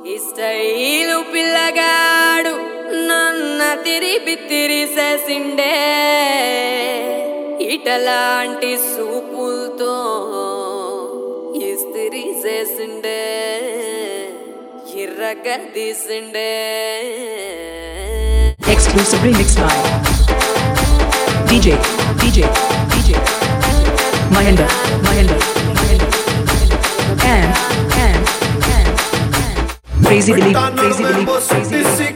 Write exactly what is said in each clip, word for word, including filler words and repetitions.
ఈ స్టైలు పిల్లగాడు నన్న తిరిపి తిరిసేసిండే ఇటలాంటి సూపులతో ఇస్తిరి చేసిండే ఇర్రగా తీసిండే. Exclusive remix by D J, D J, D J, Mahendra, Mahendra, Mahendra, and, and, and, and, Crazy Dilip, Crazy Dilip, Crazy Dilip.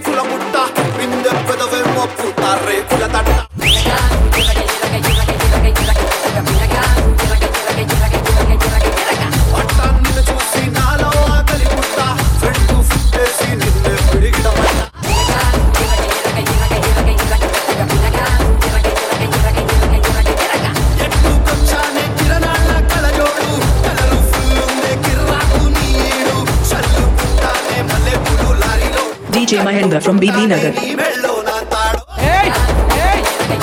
D J Mahendra from B B Nagar. Hey! Hey!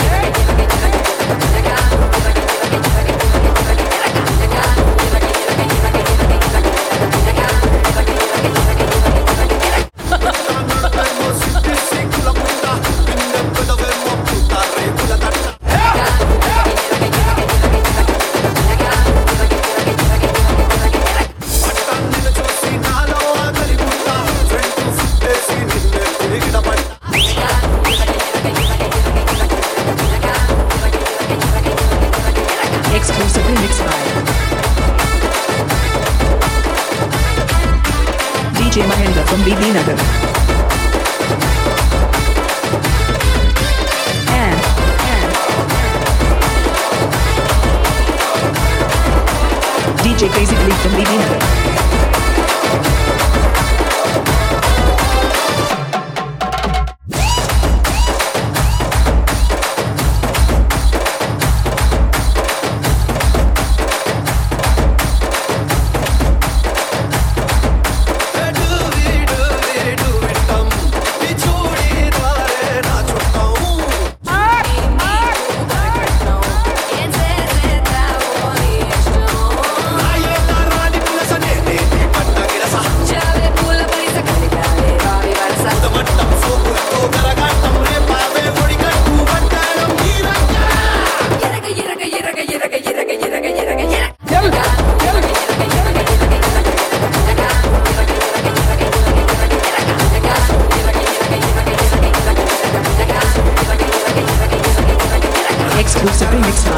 Exclusive remix by D J Mahendra from B B Nagar. And, and, D J Crazy Dilip from B B Nagar. Exclusive remix by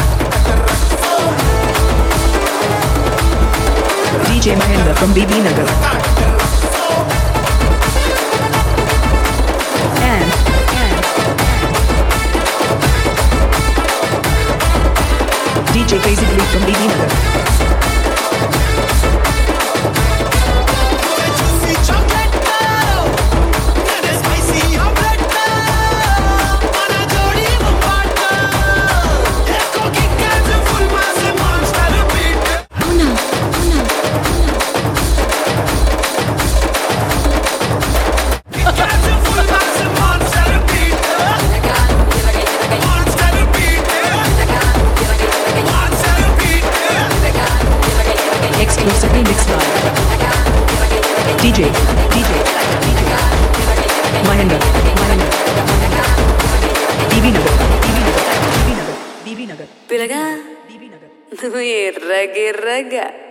D J Mahendra from B B Nagar. And, and, D J Crazy Dilip from B B Nagar. Exclusive remix by D J, D J, D J, Mahendra, Mahendra, B B Nagar, B B Nagar, B B Nagar, B B Nagar. పిల్లగా B B Nagar. నువ్వు ఎర్రగిర్రగా